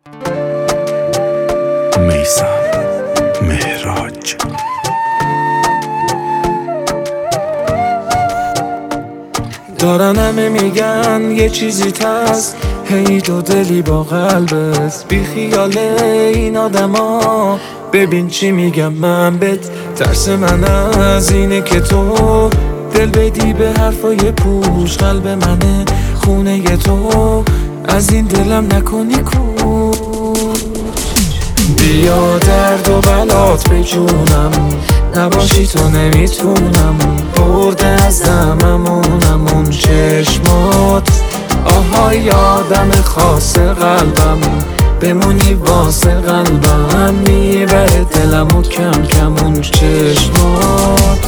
میثم مهراج. دارن همه میگن یه چیزی هست، هی دو دلی با قلبت، بی خیال این آدما. ببین چی میگم من بهت، ترس من از اینه که تو دل بدی به حرفای پوش. قلب منه خونه تو، از این دلم نکنی کوش. بیا درد و بلات به جونم، نباشی تو نمیتونم. برده ازم همون چشمات، آهای آدم خاص قلبم. بمونی واسه قلبم، میبره دلمو کم کم اون چشمات.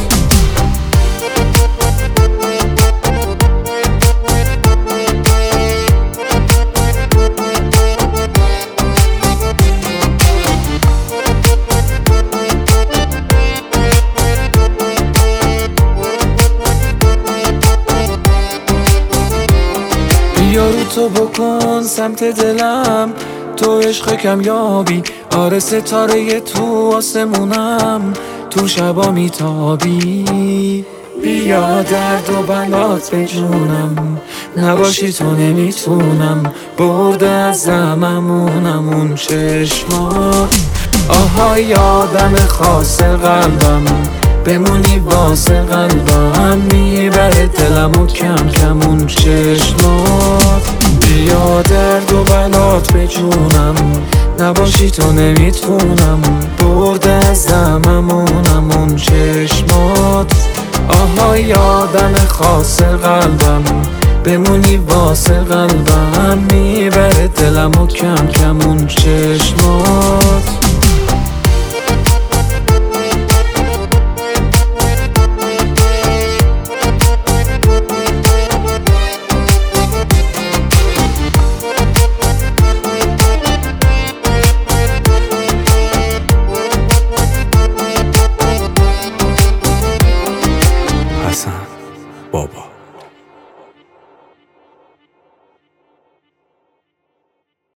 یارو تو بکن سمت دلم، تو عشق کم یابی. آره ستاره تو آسمونم، تو شبا میتابی. بیا درد و بلات به جونم، نباشی تو نمیتونم. برده ازم همون چشمات، آهای آدم خاص قلبم. بمونی واسه قلبم، میبره دلمو کم کم اون چشمات. بیا درد و بلات به جونم، نباشی تو نمیتونم. برده ازم همون چشمات، آهای آدم خاص قلبم. بمونی واسه قلبم، میبره دلمو کم کم اون چشمات.